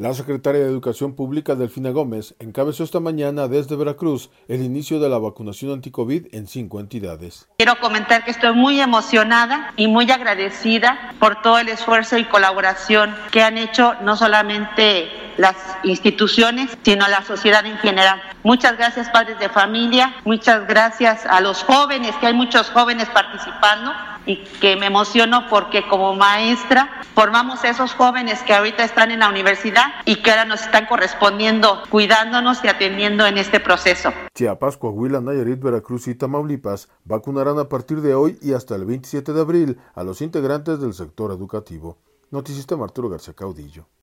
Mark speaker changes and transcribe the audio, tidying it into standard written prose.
Speaker 1: La secretaria de Educación Pública, Delfina Gómez, encabezó esta mañana desde Veracruz el inicio de la vacunación anti-COVID en 5 entidades.
Speaker 2: Quiero comentar que estoy muy emocionada y muy agradecida por todo el esfuerzo y colaboración que han hecho no solamente las instituciones, sino la sociedad en general. Muchas gracias, padres de familia, muchas gracias a los jóvenes, que hay muchos jóvenes participando y que me emociono porque como maestra formamos a esos jóvenes que ahorita están en la universidad y que ahora nos están correspondiendo, cuidándonos y atendiendo en este proceso.
Speaker 1: Chiapas, Coahuila, Nayarit, Veracruz y Tamaulipas vacunarán a partir de hoy y hasta el 27 de abril a los integrantes del sector educativo. Noticista Arturo García Caudillo.